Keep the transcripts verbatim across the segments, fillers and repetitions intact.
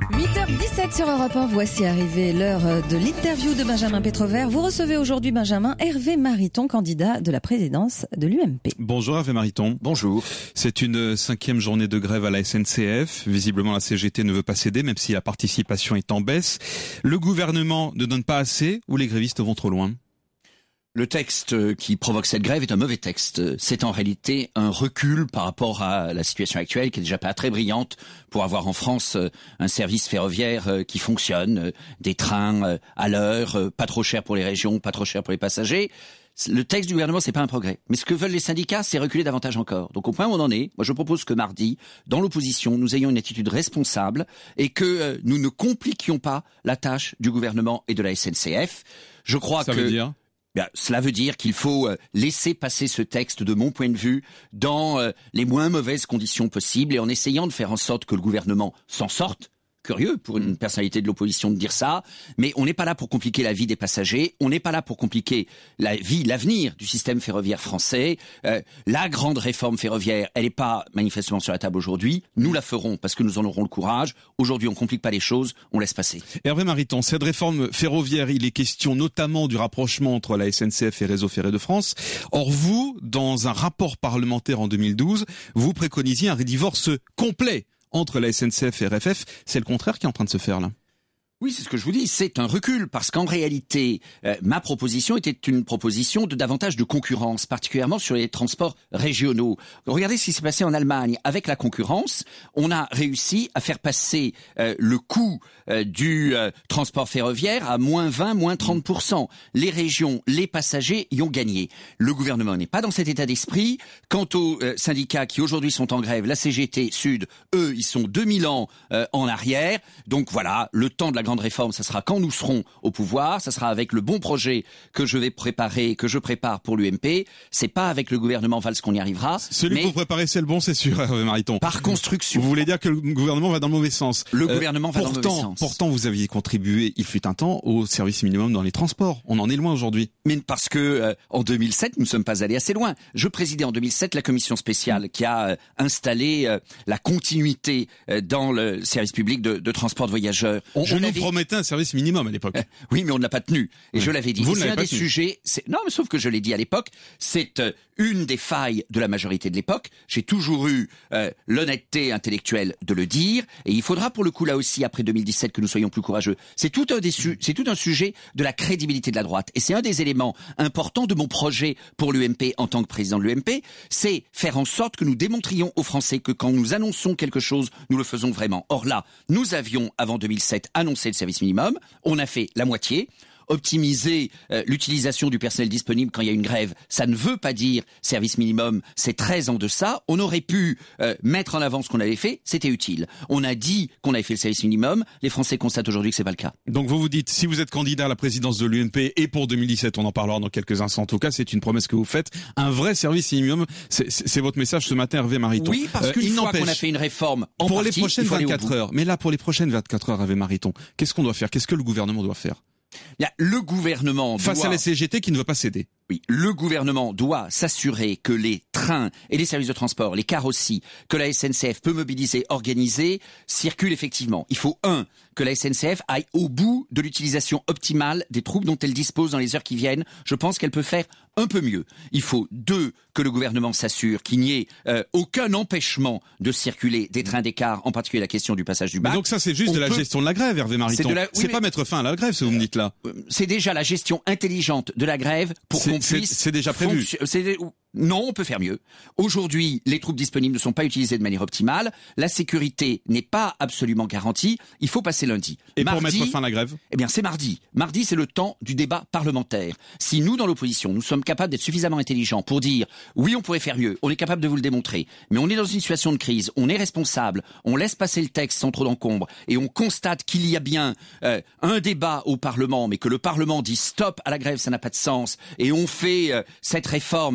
huit heures dix-sept sur Europe un, voici arrivé l'heure de l'interview de Benjamin Pétrevert. Vous recevez aujourd'hui, Benjamin, Hervé Mariton, candidat de la présidence de l'U M P. Bonjour Hervé Mariton. Bonjour. C'est une cinquième journée de grève à la S N C F. Visiblement, la C G T ne veut pas céder, même si la participation est en baisse. Le gouvernement ne donne pas assez ou les grévistes vont trop loin ? Le texte qui provoque cette grève est un mauvais texte. C'est en réalité un recul par rapport à la situation actuelle qui est déjà pas très brillante pour avoir en France un service ferroviaire qui fonctionne, des trains à l'heure, pas trop cher pour les régions, pas trop cher pour les passagers. Le texte du gouvernement, c'est pas un progrès. Mais ce que veulent les syndicats, c'est reculer davantage encore. Donc au point où on en est, moi je propose que mardi, dans l'opposition, nous ayons une attitude responsable et que euh, nous ne compliquions pas la tâche du gouvernement et de la S N C F. Je crois Ça que... veut dire Bien, cela veut dire qu'il faut laisser passer ce texte, de mon point de vue, dans les moins mauvaises conditions possibles et en essayant de faire en sorte que le gouvernement s'en sorte. Curieux pour une personnalité de l'opposition de dire ça, mais on n'est pas là pour compliquer la vie des passagers, on n'est pas là pour compliquer la vie, l'avenir du système ferroviaire français. Euh, la grande réforme ferroviaire, elle n'est pas manifestement sur la table aujourd'hui. Nous la ferons parce que nous en aurons le courage. Aujourd'hui, on complique pas les choses, on laisse passer. Hervé Mariton, cette réforme ferroviaire, il est question notamment du rapprochement entre la S N C F et Réseau Ferré de France. Or vous, dans un rapport parlementaire en deux mille douze, vous préconisiez un divorce complet entre la S N C F et R F F. C'est le contraire qui est en train de se faire là. Oui, c'est ce que je vous dis, c'est un recul, parce qu'en réalité, euh, ma proposition était une proposition de davantage de concurrence, particulièrement sur les transports régionaux. Regardez ce qui s'est passé en Allemagne. Avec la concurrence, on a réussi à faire passer euh, le coût euh, du euh, transport ferroviaire à moins vingt, moins trente pour cent. Les régions, les passagers y ont gagné. Le gouvernement n'est pas dans cet état d'esprit. Quant aux euh, syndicats qui aujourd'hui sont en grève, la C G T Sud, eux, ils sont deux mille ans euh, en arrière. Donc voilà, le temps de la grande réforme, ça sera quand nous serons au pouvoir, ça sera avec le bon projet que je vais préparer, que je prépare pour l'U M P. C'est pas avec le gouvernement Valls qu'on y arrivera. Celui mais que vous préparez, c'est le bon, c'est sûr, Hervé Mariton. Par construction. Vous voulez dire que le gouvernement va dans le mauvais sens. Le euh, gouvernement va pourtant, dans le mauvais sens. Pourtant, vous aviez contribué, il fut un temps, au service minimum dans les transports. On en est loin aujourd'hui. Mais parce que euh, en deux mille sept, nous ne sommes pas allés assez loin. Je présidais en deux mille sept la commission spéciale qui a euh, installé euh, la continuité euh, dans le service public de, de transport de voyageurs. On, je on nous promettait un service minimum à l'époque. Euh, oui, mais on ne l'a pas tenu. Et oui. je l'avais dit. Vous c'est un pas des tenu. sujets. C'est... Non, mais sauf que je l'ai dit à l'époque. C'est euh, une des failles de la majorité de l'époque. J'ai toujours eu euh, l'honnêteté intellectuelle de le dire. Et il faudra pour le coup là aussi après deux mille dix-sept que nous soyons plus courageux. C'est tout un des su- c'est tout un sujet de la crédibilité de la droite. Et c'est un des éléments importants de mon projet pour l'U M P en tant que président de l'U M P. C'est faire en sorte que nous démontrions aux Français que quand nous annonçons quelque chose, nous le faisons vraiment. Or là, nous avions avant deux mille sept annoncé le service minimum. On a fait la moitié. Optimiser euh, l'utilisation du personnel disponible quand il y a une grève, ça ne veut pas dire service minimum, c'est très en deçà. On aurait pu euh, mettre en avant ce qu'on avait fait, c'était utile. On a dit qu'on avait fait le service minimum, les Français constatent aujourd'hui que c'est pas le cas. Donc vous vous dites, si vous êtes candidat à la présidence de l'U M P et pour deux mille dix-sept, on en parlera dans quelques instants, en tout cas c'est une promesse que vous faites, un vrai service minimum, c'est, c'est, c'est votre message ce matin Hervé Mariton. Oui, parce qu'une euh, fois qu'on a fait une réforme en pour partie, les prochaines vingt-quatre heures, mais là pour les prochaines vingt-quatre heures Hervé Mariton, qu'est-ce qu'on doit faire ? Qu'est-ce que le gouvernement doit faire ? Bien, le gouvernement face doit... à la C G T qui ne veut pas céder. Oui, le gouvernement doit s'assurer que les trains et les services de transport, les cars aussi, que la S N C F peut mobiliser, organiser, circulent effectivement. Il faut, un, que la S N C F aille au bout de l'utilisation optimale des troupes dont elle dispose dans les heures qui viennent. Je pense qu'elle peut faire un peu mieux. Il faut, deux, que le gouvernement s'assure qu'il n'y ait euh, aucun empêchement de circuler des trains, des cars, en particulier la question du passage du bac. Mais donc ça, c'est juste On de la peut... gestion de la grève, Hervé Mariton. C'est, la... oui, c'est mais... pas mettre fin à la grève, ce que vous me dites là. C'est déjà la gestion intelligente de la grève pour c'est, qu'on puisse... C'est, c'est déjà prévu. Fonction... C'est... Non, on peut faire mieux. Aujourd'hui, les troupes disponibles ne sont pas utilisées de manière optimale. La sécurité n'est pas absolument garantie. Il faut passer lundi. Et mardi, pour mettre fin à la grève ? Eh bien, c'est mardi. Mardi, c'est le temps du débat parlementaire. Si nous, dans l'opposition, nous sommes capables d'être suffisamment intelligents pour dire oui, on pourrait faire mieux, on est capable de vous le démontrer, mais on est dans une situation de crise, on est responsable, on laisse passer le texte sans trop d'encombre et on constate qu'il y a bien euh, un débat au Parlement, mais que le Parlement dit stop à la grève, ça n'a pas de sens, et on fait euh, cette réforme qui est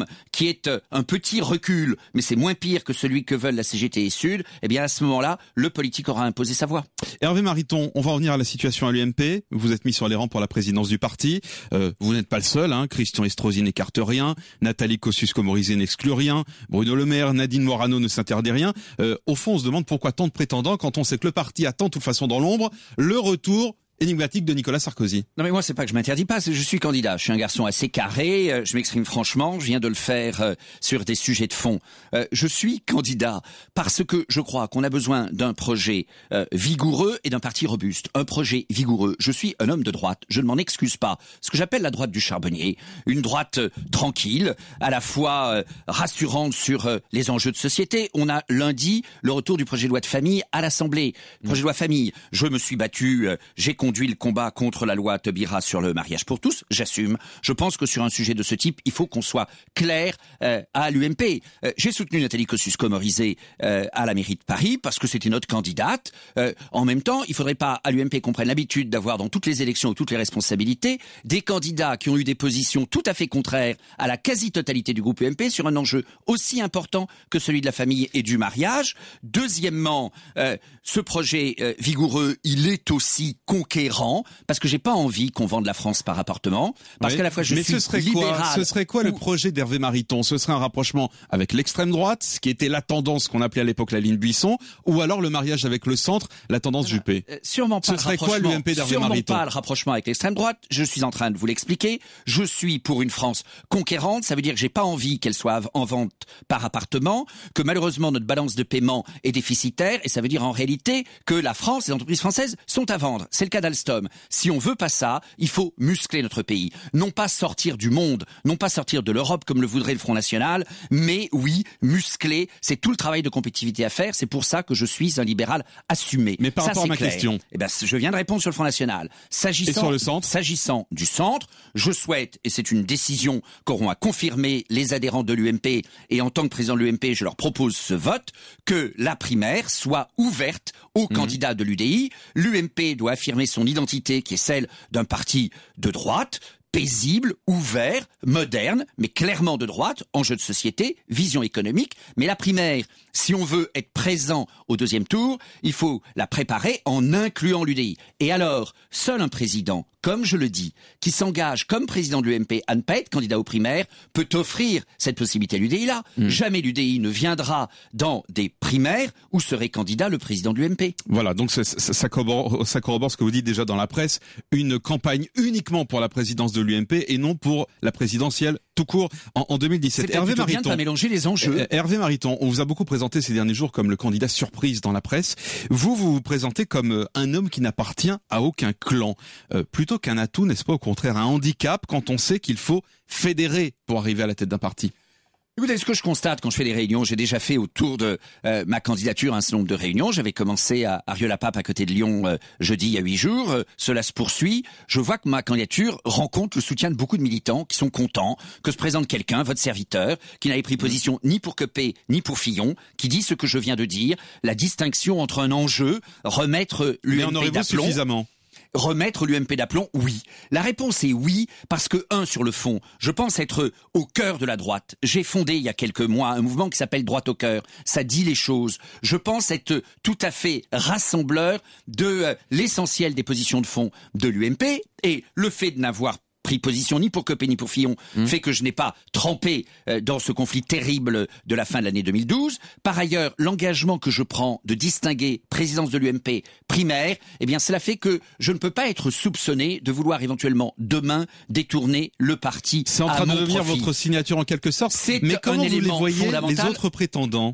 est euh, un petit recul, mais c'est moins pire que celui que veulent la C G T et Sud, eh bien à ce moment-là, le politique aura imposé sa voix. Hervé Mariton, on va revenir à la situation à l'U M P. Vous êtes mis sur les rangs pour la présidence du parti. Euh, vous n'êtes pas le seul, hein. Christian Estrosi n'écarte rien, Nathalie Kosciusko-Morizet n'exclut rien, Bruno Le Maire, Nadine Morano ne s'interdit rien. Euh, au fond, on se demande pourquoi tant de prétendants quand on sait que le parti attend de toute façon dans l'ombre le retour énigmatique de Nicolas Sarkozy. Non mais moi c'est pas que je m'interdis pas, c'est que je suis candidat. Je suis un garçon assez carré, euh, je m'exprime franchement, je viens de le faire euh, sur des sujets de fond. Euh, je suis candidat parce que je crois qu'on a besoin d'un projet euh, vigoureux et d'un parti robuste. Un projet vigoureux. Je suis un homme de droite, je ne m'en excuse pas. Ce que j'appelle la droite du charbonnier, une droite euh, tranquille, à la fois euh, rassurante sur euh, les enjeux de société. On a lundi le retour du projet de loi de famille à l'Assemblée. Mmh. Projet de loi famille, je me suis battu, euh, j'ai conduit le combat contre la loi Taubira sur le mariage pour tous, j'assume. Je pense que sur un sujet de ce type, il faut qu'on soit clair euh, à l'U M P. Euh, j'ai soutenu Nathalie Kosciusko-Morizet euh, à la mairie de Paris parce que c'était notre candidate. Euh, en même temps, il faudrait pas à l'U M P qu'on prenne l'habitude d'avoir dans toutes les élections ou toutes les responsabilités des candidats qui ont eu des positions tout à fait contraires à la quasi-totalité du groupe U M P sur un enjeu aussi important que celui de la famille et du mariage. Deuxièmement, euh, ce projet euh, vigoureux, il est aussi conquérant parce que j'ai pas envie qu'on vende la France par appartement, parce oui, qu'à la fois je mais suis ce serait libéral. Quoi, ce serait quoi ou... le projet d'Hervé Mariton? Ce serait un rapprochement avec l'extrême droite, ce qui était la tendance qu'on appelait à l'époque la ligne Buisson, ou alors le mariage avec le centre, la tendance voilà. Juppé. Euh, sûrement pas. Ce serait quoi l'U M P d'Hervé Sûrement Mariton? pas le rapprochement avec l'extrême droite. Je suis en train de vous l'expliquer. Je suis pour une France conquérante. Ça veut dire que j'ai pas envie qu'elle soit en vente par appartement, que malheureusement notre balance de paiement est déficitaire, et ça veut dire en réalité que la France, les entreprises françaises sont à vendre. C'est le cas d'Alstom. Si on veut pas ça, il faut muscler notre pays. Non pas sortir du monde, non pas sortir de l'Europe comme le voudrait le Front National, mais oui, muscler. C'est tout le travail de compétitivité à faire. C'est pour ça que je suis un libéral assumé. Mais par ça, rapport à ma clair. question. Eh ben, je viens de répondre sur le Front National. S'agissant, et sur le centre s'agissant du centre, je souhaite, et c'est une décision qu'auront à confirmer les adhérents de l'U M P, et en tant que président de l'U M P, je leur propose ce vote, que la primaire soit ouverte aux mmh. candidats de l'U D I. L'U M P doit affirmer son identité, qui est celle d'un parti de droite, paisible, ouvert, moderne, mais clairement de droite, enjeu de société, vision économique. Mais la primaire, si on veut être présent au deuxième tour, il faut la préparer en incluant l'U D I. Et alors, seul un président, comme je le dis, qui s'engage comme président de l'U M P à ne pas être candidat aux primaires, peut offrir cette possibilité à l'U D I-là. Mmh. Jamais l'U D I ne viendra dans des primaires où serait candidat le président de l'U M P. Voilà, donc ça, ça, ça, corrobore, ça corrobore ce que vous dites déjà dans la presse, une campagne uniquement pour la présidence de l'U M P et non pour la présidentielle tout court en, en deux mille dix-sept. C'est Hervé Mariton, bien de pas mélanger les enjeux. Hervé Mariton, on vous a beaucoup présenté ces derniers jours comme le candidat surprise dans la presse. Vous, vous vous présentez comme un homme qui n'appartient à aucun clan. Euh, plutôt qu'un atout, n'est-ce pas au contraire un handicap quand on sait qu'il faut fédérer pour arriver à la tête d'un parti? Écoutez, ce que je constate quand je fais des réunions, j'ai déjà fait autour de euh, ma candidature un certain nombre de réunions. J'avais commencé à Arieux-la-Pape à côté de Lyon euh, jeudi il y a huit jours. Euh, cela se poursuit. Je vois que ma candidature rencontre le soutien de beaucoup de militants qui sont contents que se présente quelqu'un, votre serviteur, qui n'avait pris position ni pour Copé ni pour Fillon, qui dit ce que je viens de dire, la distinction entre un enjeu, remettre l'U M P d'aplomb. Mais en aurez-vous suffisamment ? Remettre l'U M P d'aplomb, oui. La réponse est oui, parce que, un, sur le fond, je pense être au cœur de la droite. J'ai fondé, il y a quelques mois, un mouvement qui s'appelle Droite au cœur. Ça dit les choses. Je pense être tout à fait rassembleur de euh, l'essentiel des positions de fond de l'U M P, et le fait de n'avoir pris position ni pour Copé ni pour Fillon mmh. fait que je n'ai pas trempé euh, dans ce conflit terrible de la fin de l'année deux mille douze. Par ailleurs, l'engagement que je prends de distinguer présidence de l'U M P primaire, eh bien cela fait que je ne peux pas être soupçonné de vouloir éventuellement demain détourner le parti. C'est en train de devenir profit. Votre signature en quelque sorte. C'est Mais comment un vous les voyez fondamental. Les autres prétendants?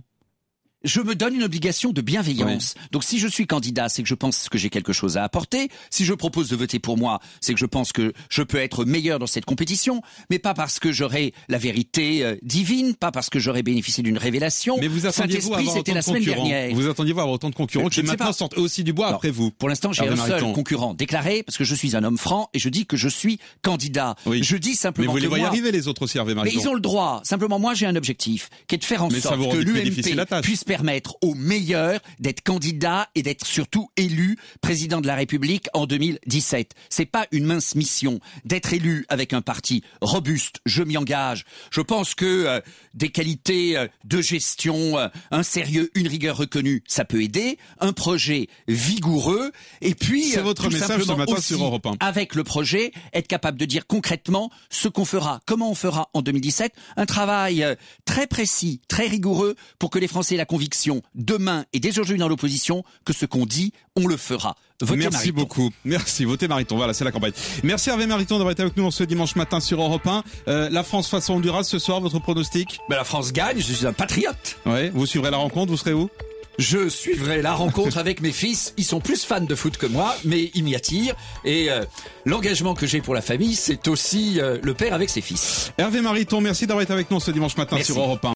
Je me donne une obligation de bienveillance. Oui. Donc si je suis candidat, c'est que je pense que j'ai quelque chose à apporter. Si je propose de voter pour moi, c'est que je pense que je peux être meilleur dans cette compétition, mais pas parce que j'aurai la vérité euh, divine, pas parce que j'aurai bénéficié d'une révélation. Mais vous attendiez-vous à avoir c'était autant la de semaine concurrents dernière. Vous attendiez-vous à avoir autant de concurrents qui maintenant sortent aussi du bois Alors, après vous? Pour l'instant, j'ai Hervé un seul Mariton. concurrent déclaré parce que je suis un homme franc et je dis que je suis candidat. Oui. Je dis simplement Mais vous les que voyez moi, arriver les autres aussi, Hervé Mariton. mais ils ont le droit. Simplement, moi, j'ai un objectif qui est de faire en Mais ça sorte vous rend que plus l'U M difficile la P tâche. puisse permettre au meilleur d'être candidat et d'être surtout élu président de la République en deux mille dix-sept. C'est pas une mince mission d'être élu avec un parti robuste, je m'y engage. Je pense que euh, des qualités euh, de gestion, euh, un sérieux, une rigueur reconnue, ça peut aider, un projet vigoureux, et puis c'est votre tout message ce matin aussi, sur Europe un. Avec le projet, être capable de dire concrètement ce qu'on fera, comment on fera en deux mille dix-sept, un travail euh, très précis, très rigoureux, pour que les Français aient la conviction, demain et dès aujourd'hui dans l'opposition, que ce qu'on dit, on le fera. Votez Merci Mariton. beaucoup. Merci. Votez Mariton. Voilà, c'est la campagne. Merci Hervé Mariton d'avoir été avec nous ce dimanche matin sur Europe un. Euh, la France face à Honduras ce soir, votre pronostic? Ben, la France gagne, je suis un patriote. Ouais. Vous suivrez la rencontre, vous serez où? Je suivrai la rencontre avec mes fils. Ils sont plus fans de foot que moi, mais ils m'y attirent. Et euh, l'engagement que j'ai pour la famille, c'est aussi euh, le père avec ses fils. Hervé Mariton, merci d'avoir été avec nous ce dimanche matin Merci. sur Europe un.